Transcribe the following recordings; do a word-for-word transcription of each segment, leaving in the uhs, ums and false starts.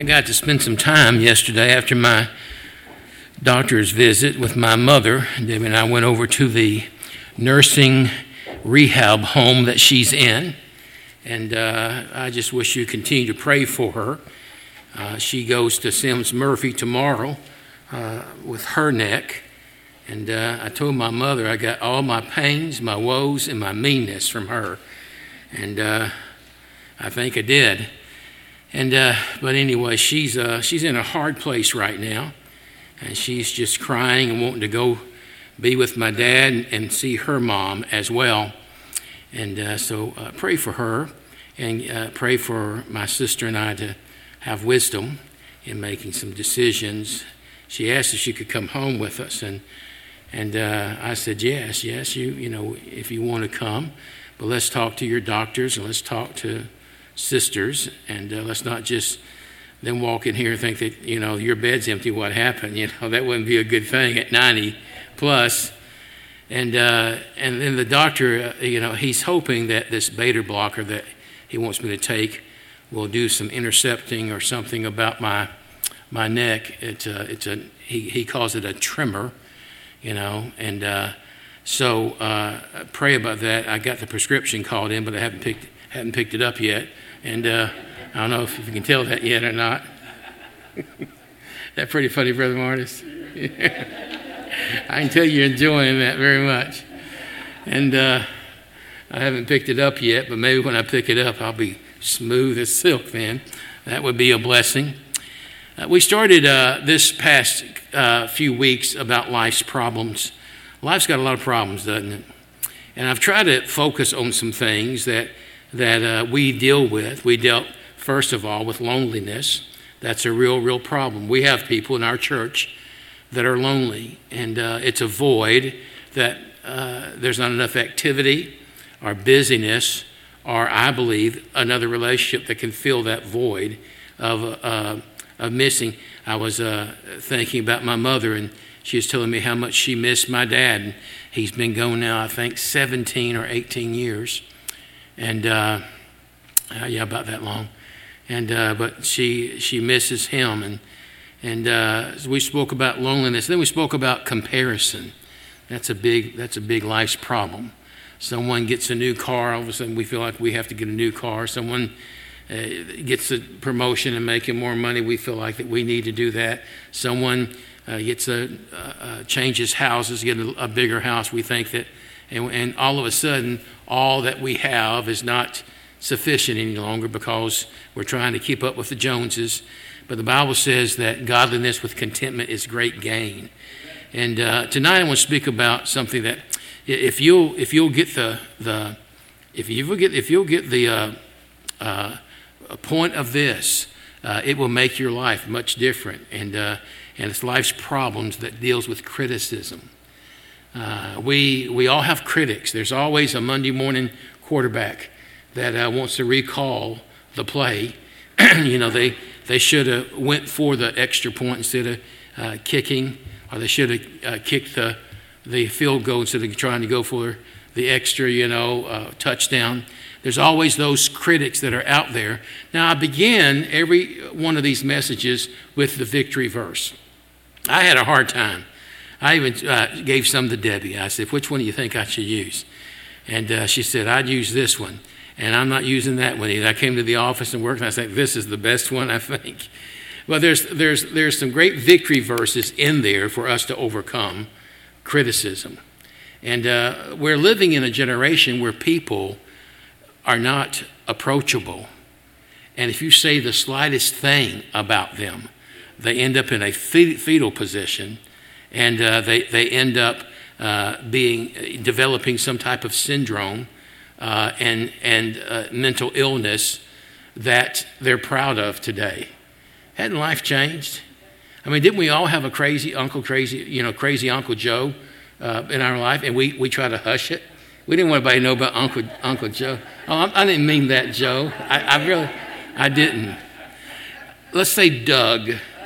I got to spend some time yesterday after my doctor's visit with my mother. Debbie and I went over to the nursing rehab home that she's in, and uh, I just wish you continue to pray for her. Uh, she goes to Sims Murphy tomorrow uh, with her neck, and uh, I told my mother I got all my pains, my woes, and my meanness from her, and uh, I think I did. And uh, but anyway, she's uh, she's in a hard place right now, and she's just crying and wanting to go be with my dad and, and see her mom as well. And uh, so uh, pray for her, and uh, pray for my sister and I to have wisdom in making some decisions. She asked if she could come home with us, and and uh, I said yes, yes, you you know if you want to come, but let's talk to your doctors and let's talk to sisters, and uh, let's not just then walk in here and think that, you know, your bed's empty, what happened? You know, that wouldn't be a good thing at ninety plus. And uh, and then the doctor, uh, you know, he's hoping that this beta blocker that he wants me to take will do some intercepting or something about my my neck. It's a, it's a he, he calls it a tremor, you know, and uh, so uh, pray about that. I got the prescription called in, but I haven't picked haven't picked it up yet. And uh, I don't know if you can tell that yet or not. That's pretty funny, Brother Martis. I can tell you're enjoying that very much. And uh, I haven't picked it up yet, but maybe when I pick it up, I'll be smooth as silk then. That would be a blessing. Uh, we started uh, this past uh, few weeks about life's problems. Life's got a lot of problems, doesn't it? And I've tried to focus on some things that that uh, we deal with. We dealt, first of all, with loneliness. That's a real, real problem. We have people in our church that are lonely, and uh, it's a void that uh, there's not enough activity or busyness or, I believe, another relationship that can fill that void of, uh, of missing. I was uh, thinking about my mother, and she was telling me how much she missed my dad. And he's been gone now, I think, seventeen or eighteen years. And uh, uh, yeah, about that long. And uh, but she she misses him, and and uh, we spoke about loneliness. Then we spoke about comparison. That's a big that's a big life's problem. Someone gets a new car, all of a sudden we feel like we have to get a new car. Someone uh, gets a promotion and making more money, we feel like that we need to do that. Someone uh, gets a uh, changes houses, get a, a bigger house. We think that. And, and all of a sudden, all that we have is not sufficient any longer because we're trying to keep up with the Joneses. But the Bible says that godliness with contentment is great gain. And uh, tonight I want to speak about something that, if you'll if you'll get the the if you get if you'll get the uh, uh, point of this, uh, it will make your life much different. And uh, and it's life's problems that deals with criticism. Uh, we we all have critics. There's always a Monday morning quarterback that uh, wants to recall the play. you know, they they should have went for the extra point instead of uh, kicking, or they should have uh, kicked the the field goal instead of trying to go for the extra, you know, uh, touchdown. There's always those critics that are out there. Now, I begin every one of these messages with the victory verse. I had a hard time. I even uh, gave some to Debbie. I said, which one do you think I should use? And uh, she said, I'd use this one. And I'm not using that one either. I came to the office and worked, and I said, this is the best one, I think. Well, there's, there's, there's some great victory verses in there for us to overcome criticism. And uh, we're living in a generation where people are not approachable. And if you say the slightest thing about them, they end up in a fetal position. And uh, they, they end up uh, being developing some type of syndrome uh, and and uh, mental illness that they're proud of today. Hadn't life changed? I mean, didn't we all have a crazy Uncle Crazy, you know, crazy Uncle Joe uh, in our life, and we, we try to hush it? We didn't want anybody to know about Uncle Uncle Joe. Oh, I, I didn't mean that, Joe. I, I really, I didn't. Let's say Doug,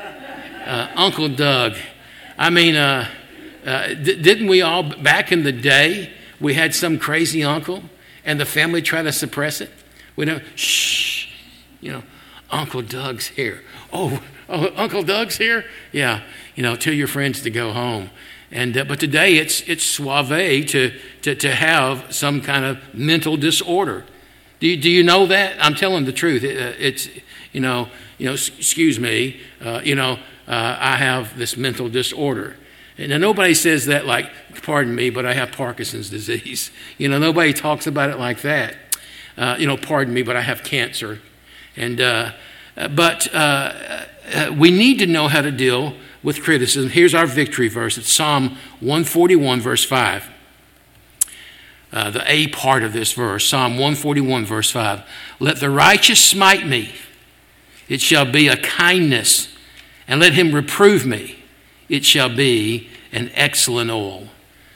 uh, Uncle Doug. I mean, uh, uh, d- didn't we all, back in the day, we had some crazy uncle, and the family tried to suppress it? We don't, shh, you know, Uncle Doug's here. Oh, oh, Uncle Doug's here? Yeah, you know, tell your friends to go home. And uh, but today it's it's suave to, to to have some kind of mental disorder. Do you, do you know that? I'm telling the truth. It, uh, it's you know you know excuse me. Uh, you know uh, I have this mental disorder. And now nobody says that like, pardon me, but I have Parkinson's disease. You know, nobody talks about it like that. Uh, you know, pardon me, but I have cancer. And uh, but uh, uh, we need to know how to deal with criticism. Here's our victory verse. It's Psalm one forty-one, verse five. Uh, the A part of this verse, Psalm one forty-one, verse five. Let the righteous smite me. It shall be a kindness. And let him reprove me. It shall be an excellent oil.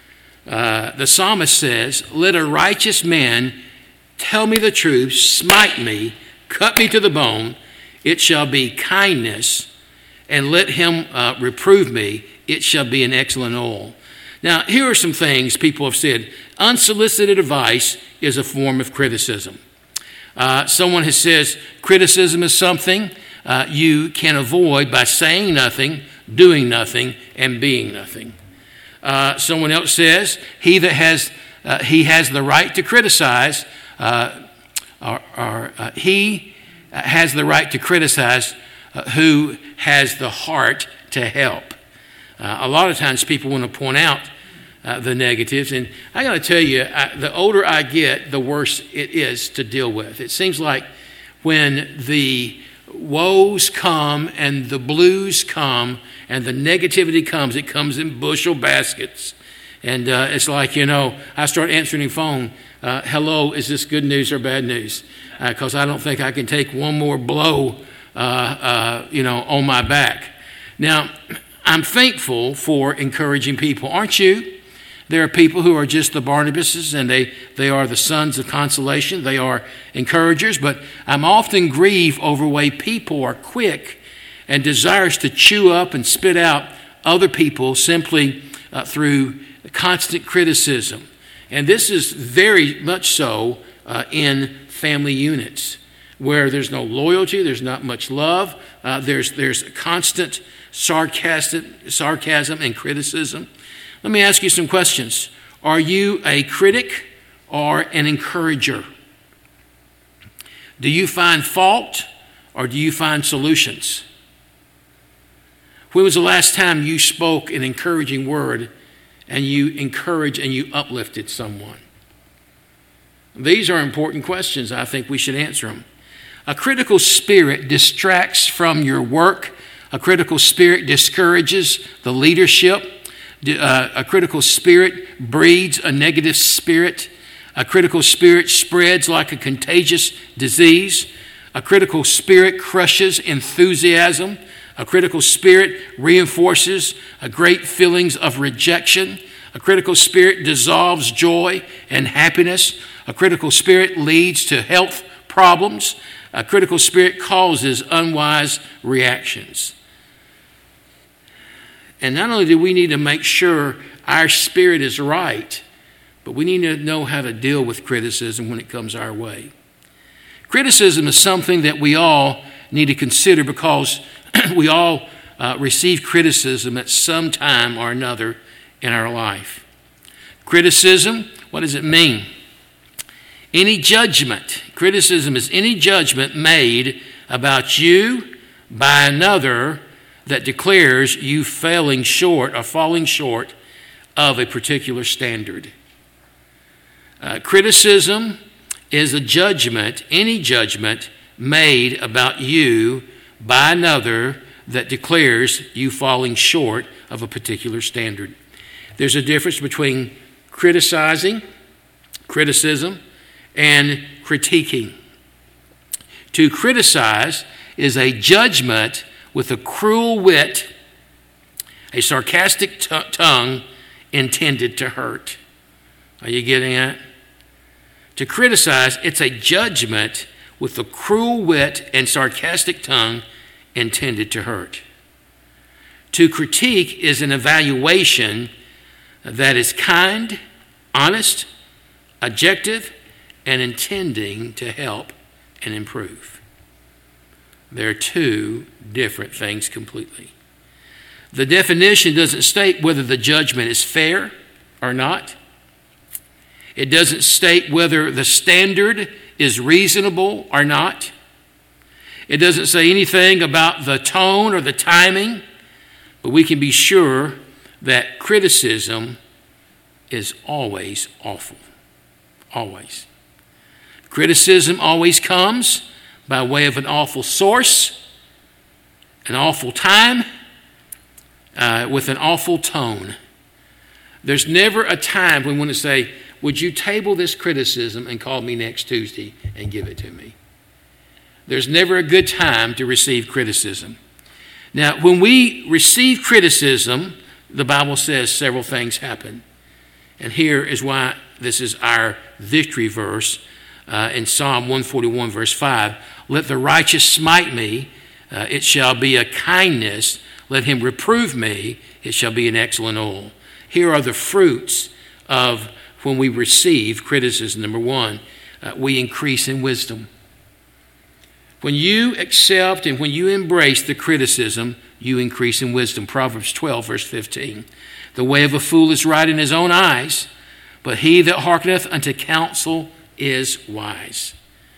Uh, the psalmist says, let a righteous man tell me the truth, smite me, cut me to the bone. It shall be kindness. And let him uh, reprove me. It shall be an excellent oil. Now, here are some things people have said. Unsolicited advice is a form of criticism. Uh, someone has says criticism is something uh, you can avoid by saying nothing, doing nothing, and being nothing. Uh, someone else says he that has uh, he has the right to criticize, uh, or, or uh, he has the right to criticize uh, who has the heart to help. Uh, a lot of times people want to point out uh, the negatives, and I got to tell you, I, the older I get, the worse it is to deal with. It seems like when the woes come and the blues come and the negativity comes, it comes in bushel baskets. And uh, it's like, you know, I start answering the phone. Uh, hello, is this good news or bad news? Because uh, I don't think I can take one more blow, uh, uh, you know, on my back. Now, I'm thankful for encouraging people, aren't you? There are people who are just the Barnabases, and they, they are the sons of consolation. They are encouragers, but I'm often grieved over the way people are quick and desires to chew up and spit out other people simply uh, through constant criticism. And this is very much so uh, in family units where there's no loyalty, there's not much love, uh, there's, there's constant sarcastic, sarcasm and criticism. Let me ask you some questions. Are you a critic or an encourager? Do you find fault or do you find solutions? When was the last time you spoke an encouraging word and you encouraged and you uplifted someone? These are important questions. I think we should answer them. A critical spirit distracts from your work. A critical spirit discourages the leadership. Uh, a critical spirit breeds a negative spirit. A critical spirit spreads like a contagious disease. A critical spirit crushes enthusiasm. A critical spirit reinforces a great feelings of rejection. A critical spirit dissolves joy and happiness. A critical spirit leads to health problems. A critical spirit causes unwise reactions. And not only do we need to make sure our spirit is right, but we need to know how to deal with criticism when it comes our way. Criticism is something that we all need to consider because we all uh, receive criticism at some time or another in our life. Criticism, what does it mean? Any judgment. Criticism is any judgment made about you by another that declares you failing short or falling short of a particular standard. Uh, criticism is a judgment, any judgment made about you by another that declares you falling short of a particular standard. There's a difference between criticizing, criticism, and critiquing. To criticize is a judgment with a cruel wit, a sarcastic t- tongue intended to hurt. Are you getting that? To criticize, it's a judgment with a cruel wit and sarcastic tongue intended to hurt. To critique is an evaluation that is kind, honest, objective, and intending to help and improve. They're two different things completely. The definition doesn't state whether the judgment is fair or not. It doesn't state whether the standard is reasonable or not. It doesn't say anything about the tone or the timing, but we can be sure that criticism is always awful. Always. Criticism always comes by way of an awful source, an awful time, uh, with an awful tone. There's never a time when we want to say, would you table this criticism and call me next Tuesday and give it to me? There's never a good time to receive criticism. Now, when we receive criticism, the Bible says several things happen. And here is why this is our victory verse uh, in Psalm one forty-one, verse five. Let the righteous smite me, uh, it shall be a kindness. Let him reprove me, it shall be an excellent oil. Here are the fruits of when we receive criticism. Number one, uh, we increase in wisdom. When you accept and when you embrace the criticism, you increase in wisdom. Proverbs twelve, verse fifteen. The way of a fool is right in his own eyes, but he that hearkeneth unto counsel is wise.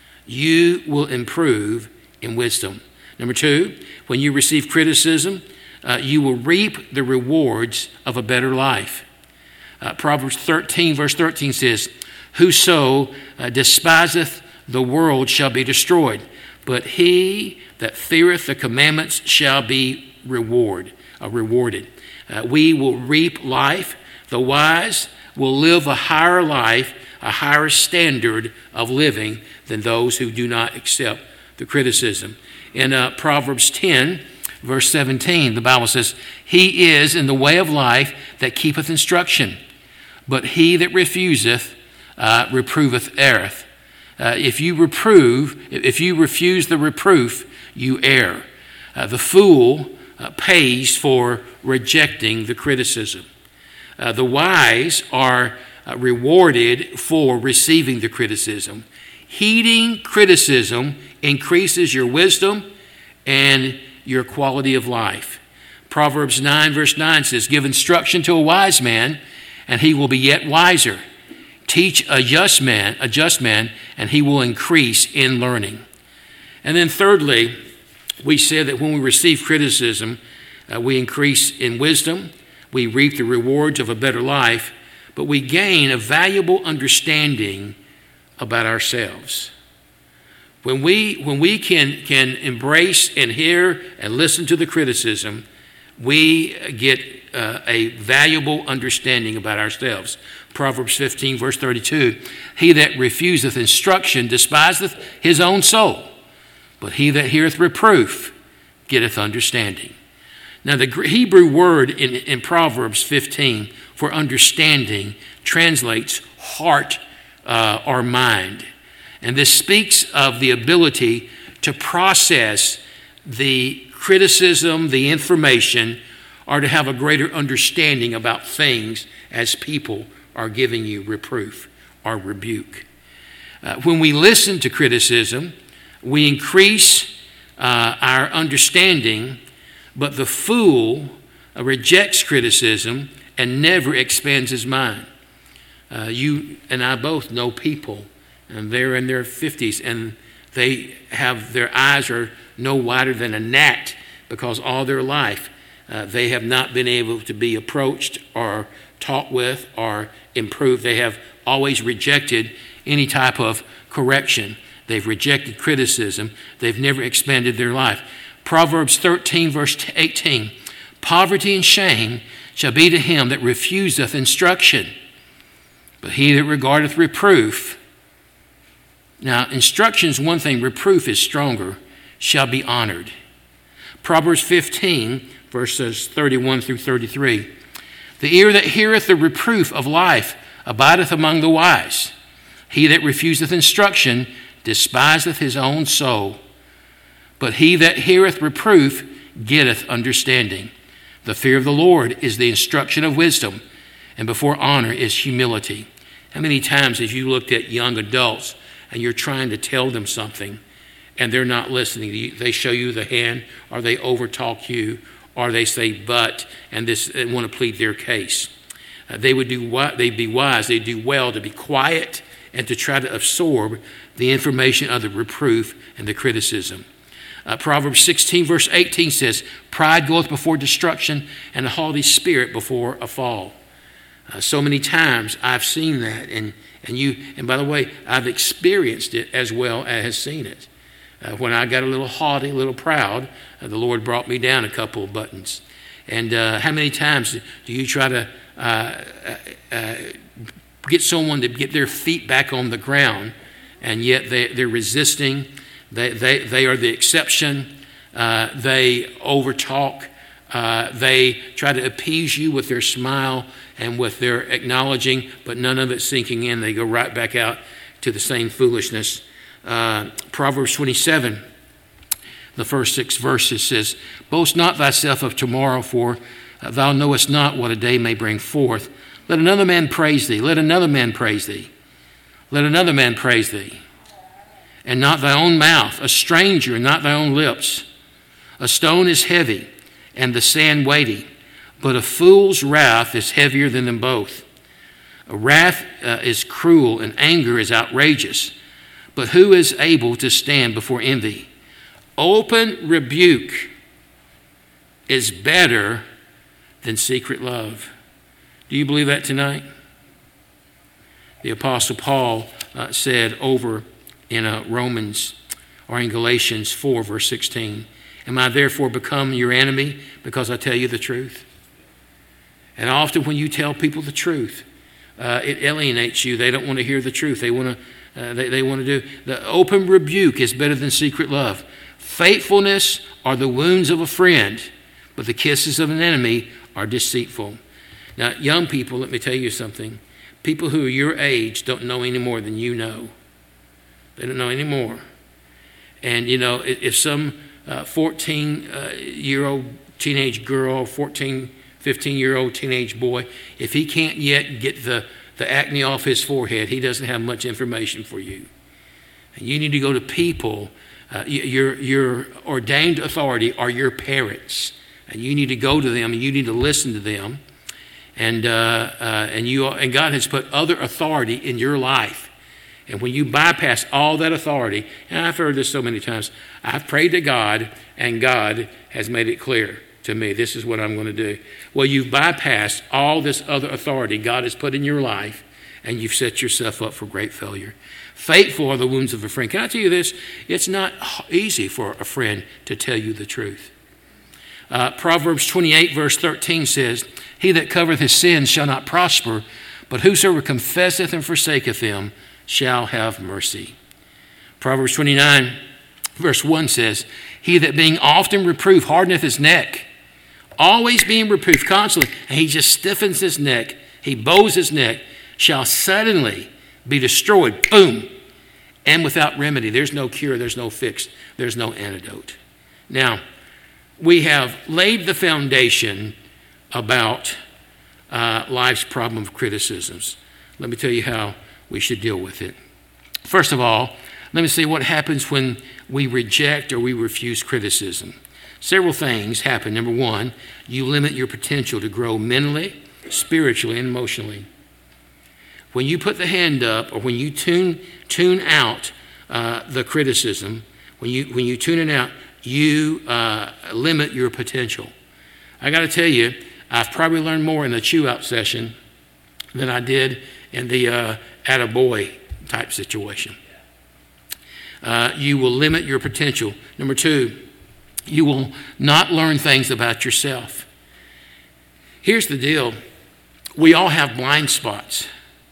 You will improve in wisdom. Number two, when you receive criticism, uh, you will reap the rewards of a better life. Uh, Proverbs thirteen, verse thirteen says, Whoso uh, despiseth the world shall be destroyed, but he that feareth the commandments shall be reward, uh, rewarded. Uh, we will reap life. The wise will live a higher life, a higher standard of living than those who do not accept the criticism. In uh, Proverbs ten, verse seventeen, the Bible says, He is in the way of life that keepeth instruction, but he that refuseth uh, reproveth erreth. Uh, if you reprove, if you refuse the reproof, you err. Uh, the fool uh, pays for rejecting the criticism. Uh, the wise are uh, rewarded for receiving the criticism. Heeding criticism increases your wisdom and your quality of life. Proverbs nine, verse nine says, Give instruction to a wise man, and he will be yet wiser. Teach a just man, a just man, and he will increase in learning. And then thirdly, we said that when we receive criticism, uh, we increase in wisdom, we reap the rewards of a better life, but we gain a valuable understanding about ourselves. When we when we can can embrace and hear and listen to the criticism, we get uh, a valuable understanding about ourselves. Proverbs fifteen, verse thirty-two, He that refuseth instruction despiseth his own soul, but he that heareth reproof getteth understanding. Now, the Hebrew word in, in Proverbs fifteen for understanding translates heart uh, or mind. And this speaks of the ability to process the criticism, the information, or to have a greater understanding about things as people are giving you reproof or rebuke. Uh, when we listen to criticism, we increase uh, our understanding, but the fool uh, rejects criticism and never expands his mind. Uh, you and I both know people, and they're in their fifties, and they have their eyes are no wider than a gnat because all their life uh, they have not been able to be approached or taught with or improved. They have always rejected any type of correction. They've rejected criticism. They've never expanded their life. Proverbs thirteen, verse eighteen, Poverty and shame shall be to him that refuseth instruction, but he that regardeth reproof. Now, instruction is one thing, reproof is stronger, shall be honored. Proverbs fifteen, verses thirty-one through thirty-three. The ear that heareth the reproof of life abideth among the wise. He that refuseth instruction despiseth his own soul. But he that heareth reproof getteth understanding. The fear of the Lord is the instruction of wisdom, and before honor is humility. How many times have you looked at young adults and you're trying to tell them something, and they're not listening. They show you the hand, or they overtalk you, or they say but, and this they want to plead their case. Uh, they would do what they'd be wise. They'd do well to be quiet and to try to absorb the information of the reproof and the criticism. Uh, Proverbs sixteen verse eighteen says, "Pride goeth before destruction, and a haughty spirit before a fall." Uh, so many times I've seen that, and and you. And by the way, I've experienced it as well as seen it. Uh, when I got a little haughty, a little proud, uh, the Lord brought me down a couple of buttons. And uh, how many times do you try to uh, uh, get someone to get their feet back on the ground, and yet they, they're resisting? They, they, they are the exception. Uh, they overtalk. Uh, they try to appease you with their smile and with their acknowledging, but none of it sinking in. They go right back out to the same foolishness. Uh, Proverbs twenty-seven, the first six verses says, "Boast not thyself of tomorrow, for thou knowest not what a day may bring forth. Let another man praise thee. Let another man praise thee. Let another man praise thee. And not thy own mouth, a stranger, and not thy own lips. A stone is heavy, and the sand weighty, but a fool's wrath is heavier than them both. A wrath uh, is cruel, and anger is outrageous. But who is able to stand before envy? Open rebuke is better than secret love." Do you believe that tonight? The Apostle Paul uh, said over in uh, Romans, or in Galatians four, verse sixteen, "Am I therefore become your enemy because I tell you the truth?" And often when you tell people the truth, uh, it alienates you. They don't want to hear the truth. They want to uh, they, they want to do. The open rebuke is better than secret love. Faithfulness are the wounds of a friend, but the kisses of an enemy are deceitful. Now, young people, let me tell you something. People who are your age don't know any more than you know. They don't know any more. And, you know, if some fourteen-year-old teenage girl, fourteen, fifteen-year-old teenage boy, if he can't yet get the, the acne off his forehead, he doesn't have much information for you. And you need to go to people. Uh, your, your ordained authority are your parents. And you need to go to them, and you need to listen to them. And uh, uh, and you and God has put other authority in your life. And when you bypass all that authority, and I've heard this so many times, I've prayed to God, and God has made it clear to me, this is what I'm going to do. Well, you've bypassed all this other authority God has put in your life, and you've set yourself up for great failure. Faithful are the wounds of a friend. Can I tell you this? It's not easy for a friend to tell you the truth. Uh, Proverbs twenty-eight, verse thirteen says, "He that covereth his sins shall not prosper, but whosoever confesseth and forsaketh them shall have mercy." Proverbs twenty-nine, verse one says, "He that being often reproved hardeneth his neck," always being reproved constantly, and he just stiffens his neck, he bows his neck, "shall suddenly be destroyed," boom, "and without remedy." There's no cure, there's no fix, there's no antidote. Now, we have laid the foundation about uh, life's problem of criticisms. Let me tell you how we should deal with it. First of all, let me say what happens when we reject or we refuse criticism. Several things happen. Number one, you limit your potential to grow mentally, spiritually, and emotionally. When you put the hand up, or when you tune tune out uh, the criticism, when you when you tune it out, you uh, limit your potential. I got to tell you, I've probably learned more in the chew-out session than I did in the uh, attaboy type situation. Uh, you will limit your potential. Number two, you will not learn things about yourself. Here's the deal. We all have blind spots.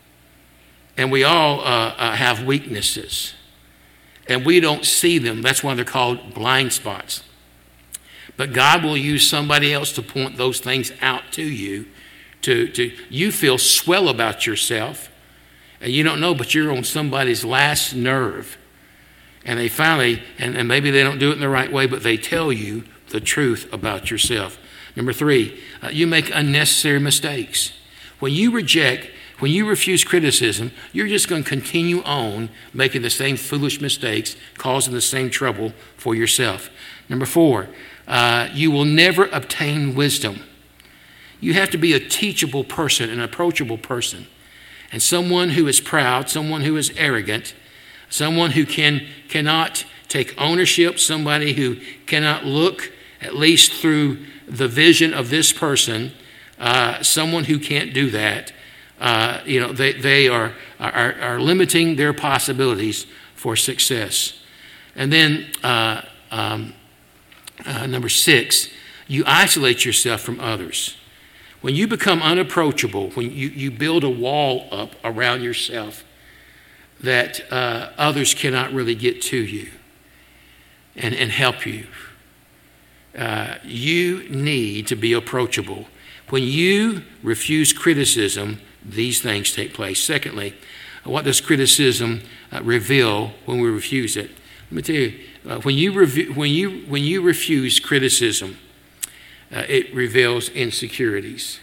And we all uh, uh, have weaknesses. And we don't see them. That's why they're called blind spots. But God will use somebody else to point those things out to you. To, to you feel swell about yourself. And you don't know, but you're on somebody's last nerve. And they finally, and, and maybe they don't do it in the right way, but they tell you the truth about yourself. Number three, uh, you make unnecessary mistakes. When you reject, When you refuse criticism, you're just going to continue on making the same foolish mistakes, causing the same trouble for yourself. Number four, uh, you will never obtain wisdom. You have to be a teachable person, an approachable person. And someone who is proud, someone who is arrogant, someone who can, cannot take ownership, somebody who cannot look at least through the vision of this person, uh, someone who can't do that, uh, you know, they, they are, are, are limiting their possibilities for success. And then uh, um, uh, number six, you isolate yourself from others. When you become unapproachable, when you, you build a wall up around yourself that uh, others cannot really get to you and, and help you, uh, you need to be approachable. When you refuse criticism, these things take place. Secondly, what does criticism uh, reveal when we refuse it? Let me tell you, uh, when you rev- when you when you refuse criticism, uh, it reveals insecurities.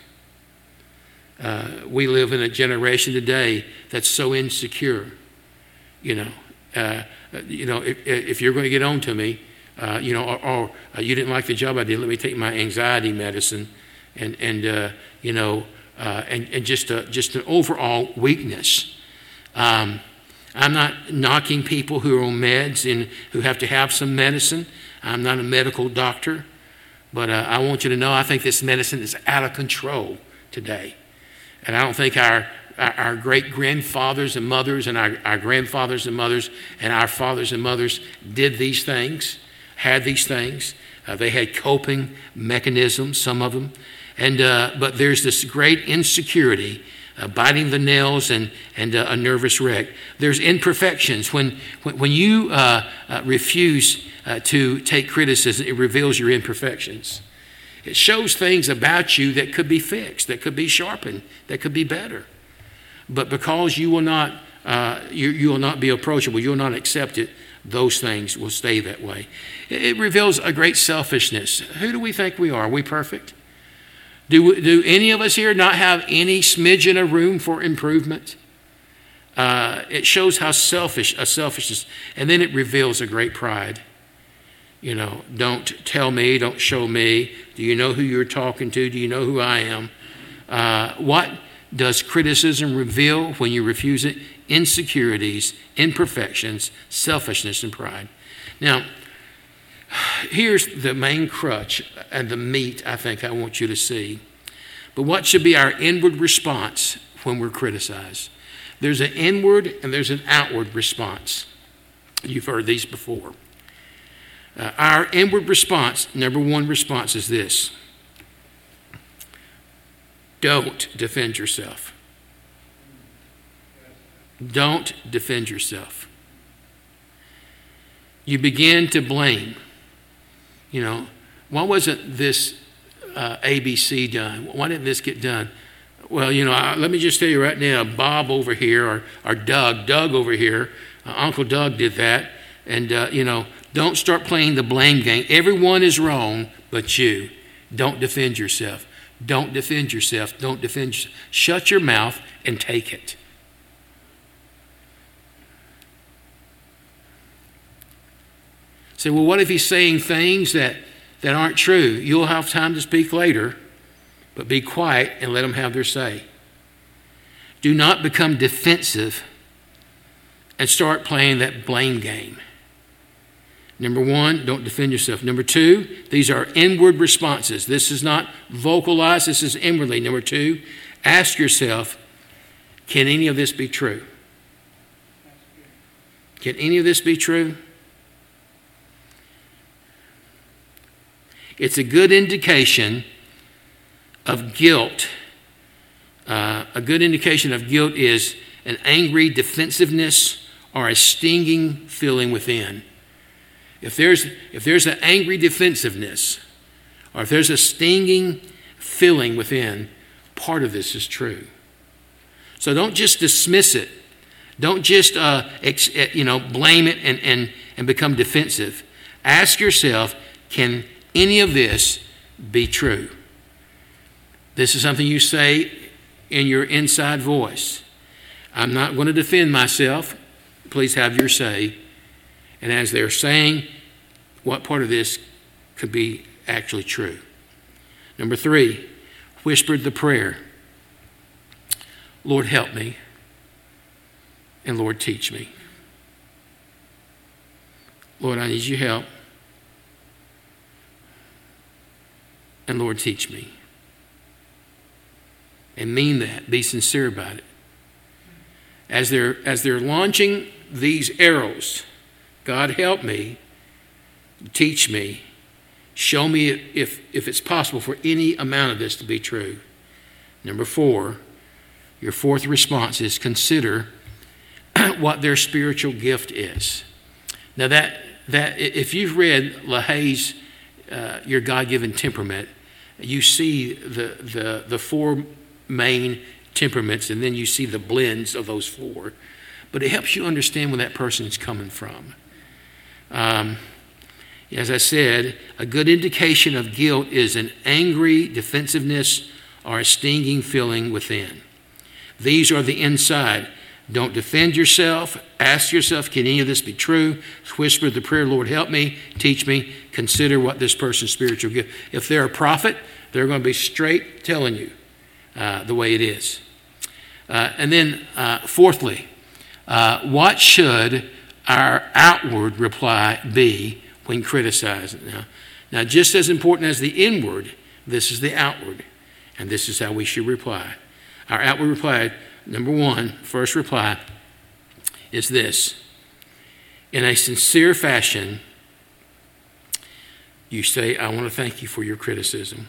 Uh, we live in a generation today that's so insecure. You know, uh, you know, if, if you're going to get on to me, uh, you know, or, or uh, you didn't like the job I did, let me take my anxiety medicine, and and uh, you know, uh, and and just a, just an overall weakness. Um, I'm not knocking people who are on meds and who have to have some medicine. I'm not a medical doctor, but uh, I want you to know I think this medicine is out of control today. And I don't think our our, our great-grandfathers and mothers and our, our grandfathers and mothers and our fathers and mothers did these things, had these things. Uh, they had coping mechanisms, some of them. And uh, but there's this great insecurity, Uh, biting the nails and, and uh, a nervous wreck. There's imperfections. When, when, when you uh, uh, refuse uh, to take criticism, it reveals your imperfections. It shows things about you that could be fixed, that could be sharpened, that could be better. But because you will not, uh, you, you will not be approachable, you will not accept it, those things will stay that way. It, it reveals a great selfishness. Who do we think we are? Are we perfect? Do, do any of us here not have any smidgen of room for improvement? Uh, it shows how selfish, a selfishness, and then it reveals a great pride. You know, don't tell me, don't show me. Do you know who you're talking to? Do you know who I am? Uh, what does criticism reveal when you refuse it? Insecurities, imperfections, selfishness, and pride. Now, here's the main crutch and the meat I think I want you to see. But what should be our inward response when we're criticized? There's an inward and there's an outward response. You've heard these before. Uh, our inward response, number one response is this. Don't defend yourself. Don't defend yourself. You begin to blame. You know, why wasn't this uh, A B C done? Why didn't this get done? Well, you know, I, let me just tell you right now, Bob over here, or, or Doug, Doug over here, uh, Uncle Doug did that. And, uh, you know, don't start playing the blame game. Everyone is wrong but you. Don't defend yourself. Don't defend yourself. Don't defend yourself. Shut your mouth and take it. Say, well, what if he's saying things that, that aren't true? You'll have time to speak later, but be quiet and let them have their say. Do not become defensive and start playing that blame game. Number one, don't defend yourself. Number two, these are inward responses. This is not vocalized, this is inwardly. Number two, ask yourself, can any of this be true? Can any of this be true? It's a good indication of guilt. Uh, a good indication of guilt is an angry defensiveness or a stinging feeling within. If there's, if there's an angry defensiveness or if there's a stinging feeling within, part of this is true. So don't just dismiss it. Don't just uh, ex, you know, blame it and, and, and become defensive. Ask yourself, can any of this be true? This is something you say in your inside voice. I'm not going to defend myself. Please have your say. And as they're saying, what part of this could be actually true? Number three, whispered the prayer, Lord, help me, and Lord, teach me. Lord, I need your help, and Lord, teach me. And mean that. Be sincere about it. As they're, as they're launching these arrows, God, help me, teach me, show me if, if it's possible for any amount of this to be true. Number four, your fourth response is consider what their spiritual gift is. Now that, that if you've read LaHaye's uh, Your God-Given Temperament, you see the, the, the four main temperaments, and then you see the blends of those four. But it helps you understand where that person is coming from. Um, as I said, a good indication of guilt is an angry defensiveness or a stinging feeling within. These are the inside. Don't defend yourself. Ask yourself, can any of this be true? Whisper the prayer, Lord, help me, teach me. Consider what this person's spiritual gift. If they're a prophet, they're going to be straight telling you uh, the way it is. Uh, and then, uh, fourthly, uh, what should our outward reply be when criticizing? Now, now, just as important as the inward, this is the outward, and this is how we should reply. Our outward reply, number one, first reply, is this. In a sincere fashion, you say, I want to thank you for your criticism.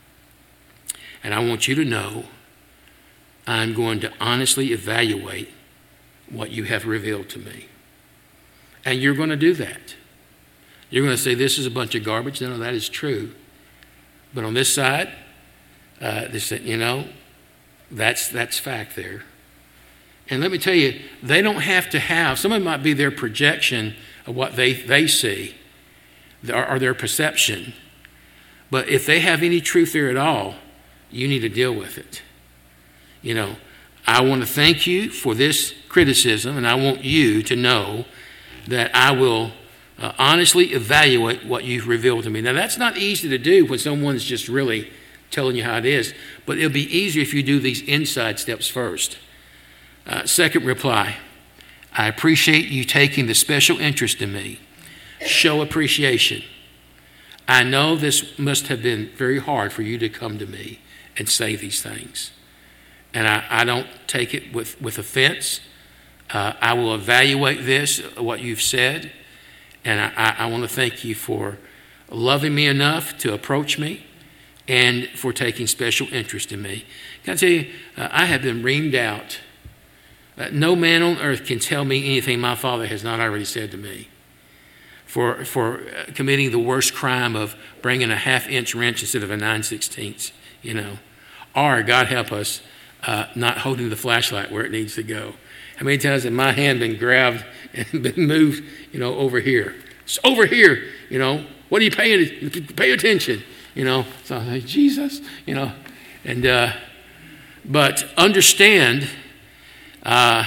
And I want you to know I'm going to honestly evaluate what you have revealed to me. And you're going to do that. You're going to say, this is a bunch of garbage. No, no, that is true. But on this side, uh, this, you know, that's that's fact there. And let me tell you, they don't have to have, some of it might be their projection of what they, they see, or, or their perception. But if they have any truth there at all, you need to deal with it. You know, I want to thank you for this criticism, and I want you to know that I will uh, honestly evaluate what you've revealed to me. Now, that's not easy to do when someone's just really telling you how it is, but it'll be easier if you do these inside steps first. Uh, second reply, I appreciate you taking the special interest in me. Show appreciation. I know this must have been very hard for you to come to me and say these things. And I, I don't take it with, with offense. Uh, I will evaluate this, what you've said, and I, I, I want to thank you for loving me enough to approach me and for taking special interest in me. Can I tell you, uh, I have been reamed out. Uh, no man on earth can tell me anything my Father has not already said to me. For, for uh, committing the worst crime of bringing a half-inch wrench instead of a nine sixteenths, you know. Or, God help us, uh, not holding the flashlight where it needs to go. How many times has my hand been grabbed and been moved, you know, over here? It's over here, you know. What are you paying? Pay attention, you know. So I say, Jesus, you know. And, uh, but understand uh,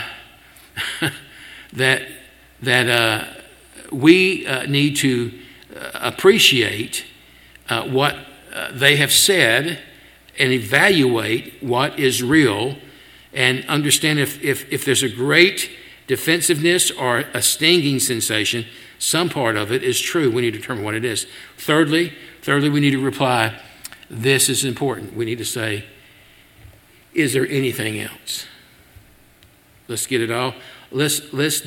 that, that uh, we uh, need to appreciate uh, what uh, they have said and evaluate what is real and understand if, if, if there's a great defensiveness or a stinging sensation, some part of it is true. We need to determine what it is. Thirdly, thirdly, we need to reply, this is important. We need to say, is there anything else? Let's get it all. Let's, let's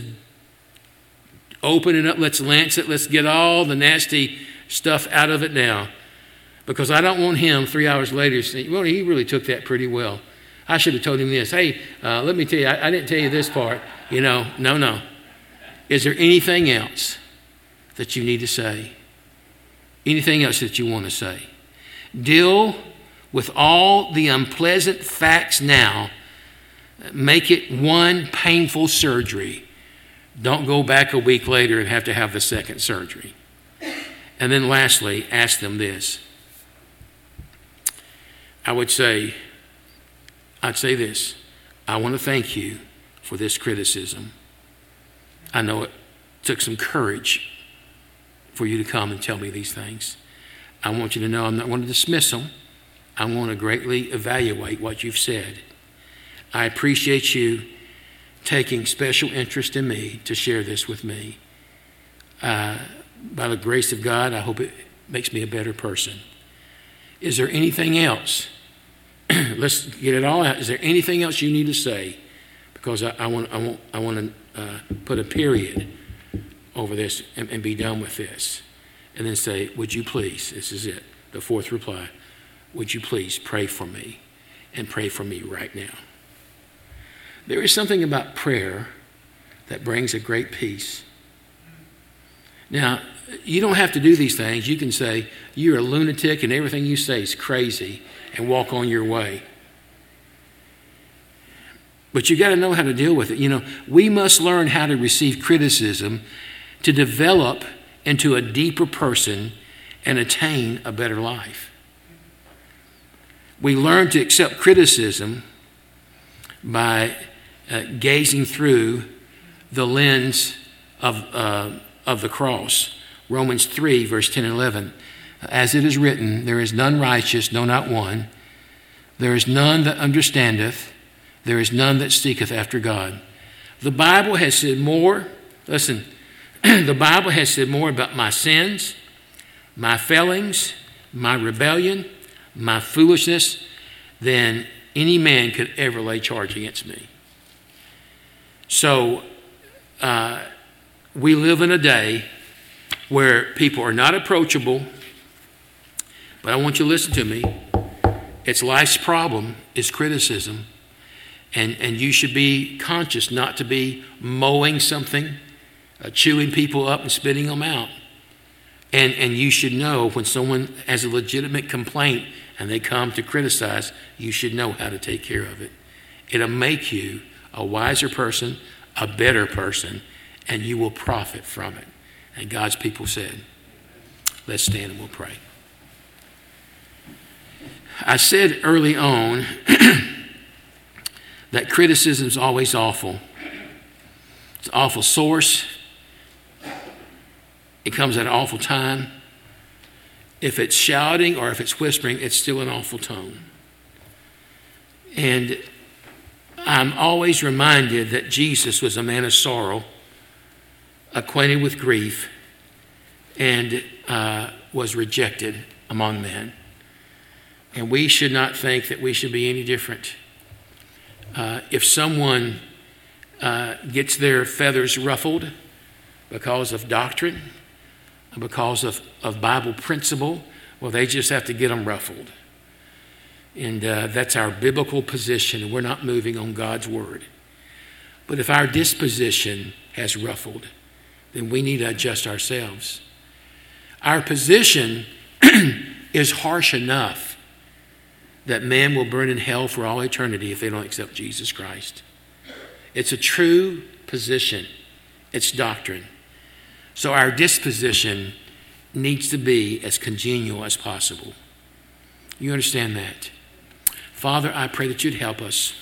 open it up. Let's lance it. Let's get all the nasty stuff out of it now. Because I don't want him three hours later to say, well, he really took that pretty well. I should have told him this. Hey, uh, let me tell you, I, I didn't tell you this part. You know, no, no. Is there anything else that you need to say? Anything else that you want to say? Deal with all the unpleasant facts now. Make it one painful surgery. Don't go back a week later and have to have the second surgery. And then lastly, ask them this. I would say, I'd say this. I want to thank you for this criticism. I know it took some courage for you to come and tell me these things. I want you to know I'm not going to dismiss them. I want to greatly evaluate what you've said. I appreciate you taking special interest in me to share this with me. Uh, by the grace of God, I hope it makes me a better person. Is there anything else? Let's get it all out. Is there anything else you need to say? Because I, I want, I want, I want to uh, put a period over this and, and be done with this. And then say, would you please, this is it, the fourth reply, would you please pray for me and pray for me right now? There is something about prayer that brings a great peace. Now, you don't have to do these things. You can say, you're a lunatic and everything you say is crazy, and walk on your way. But you got to know how to deal with it. You know, we must learn how to receive criticism to develop into a deeper person and attain a better life. We learn to accept criticism by uh, gazing through the lens of, uh, of the cross. Romans three, verse ten and eleven. As it is written, there is none righteous, no, not one. There is none that understandeth. There is none that seeketh after God. The Bible has said more, listen, the Bible has said more about my sins, my failings, my rebellion, my foolishness than any man could ever lay charge against me. So uh, we live in a day where people are not approachable, but I want you to listen to me. It's life's problem is criticism, and, and you should be conscious not to be mowing something, uh, chewing people up and spitting them out. And, and you should know when someone has a legitimate complaint and they come to criticize, you should know how to take care of it. It'll make you a wiser person, a better person, and you will profit from it. And God's people said, let's stand and we'll pray. I said early on that criticism is always awful. It's an awful source. It comes at an awful time. If it's shouting or if it's whispering, it's still an awful tone. And I'm always reminded that Jesus was a man of sorrow, acquainted with grief, and uh, was rejected among men. And we should not think that we should be any different. Uh, if someone uh, gets their feathers ruffled because of doctrine, because of, of Bible principle, well, they just have to get them ruffled. And uh, that's our biblical position. We're not moving on God's word. But if our disposition has ruffled, then we need to adjust ourselves. Our position is harsh enough that man will burn in hell for all eternity if they don't accept Jesus Christ. It's a true position. It's doctrine. So our disposition needs to be as congenial as possible. You understand that? Father, I pray that you'd help us.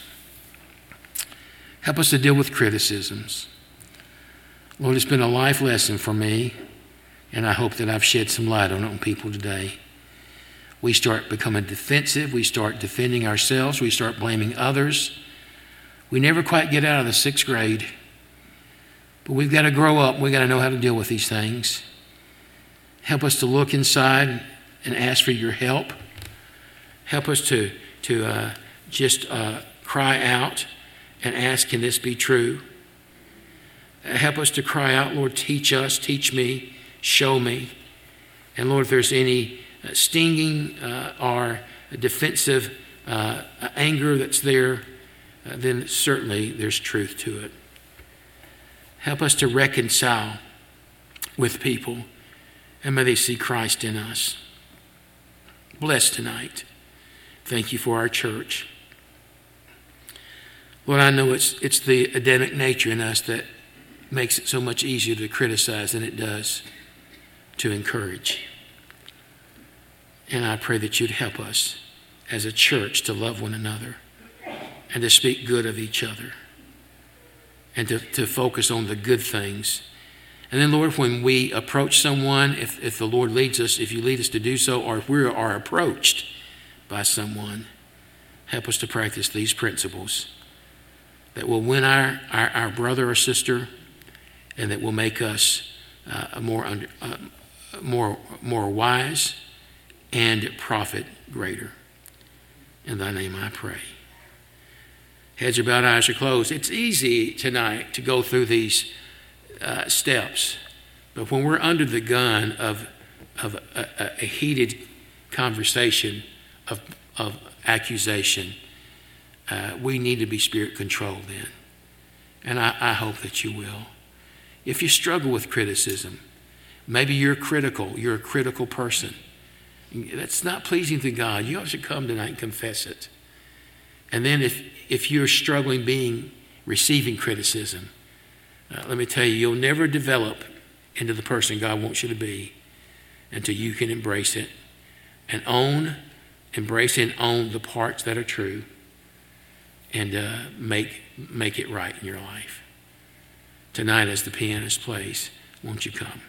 Help us to deal with criticisms. Lord, it's been a life lesson for me, and I hope that I've shed some light on it on people today. We start becoming defensive. We start defending ourselves. We start blaming others. We never quite get out of the sixth grade. But we've got to grow up. We've got to know how to deal with these things. Help us to look inside and ask for your help. Help us to, to uh, just uh, cry out and ask, can this be true? Help us to cry out, Lord, teach us, teach me, show me. And Lord, if there's any uh, stinging uh, or defensive uh, anger that's there, uh, then certainly there's truth to it. Help us to reconcile with people, and may they see Christ in us. Bless tonight. Thank you for our church. Lord, I know it's it's the Adamic nature in us that makes it so much easier to criticize than it does to encourage. And I pray that you'd help us as a church to love one another. and to speak good of each other and to, to focus on the good things. And then, Lord, when we approach someone, if, if the Lord leads us, if you lead us to do so, or if we are approached by someone, help us to practice these principles that will win our, our, our brother or sister and that will make us uh, more, under, uh, more, more wise and profit greater. In thy name I pray. Heads are bowed, eyes are closed. It's easy tonight to go through these uh, steps, but when we're under the gun of, of a, a heated conversation, of, of accusation, uh, we need to be spirit controlled then. And I, I hope that you will. If you struggle with criticism, maybe you're critical, you're a critical person. That's not pleasing to God. You have to come tonight and confess it. And then if, if you're struggling being, receiving criticism, uh, let me tell you, you'll never develop into the person God wants you to be until you can embrace it and own, embrace and own the parts that are true and uh, make, make it right in your life. Tonight as the pianist plays, won't you come?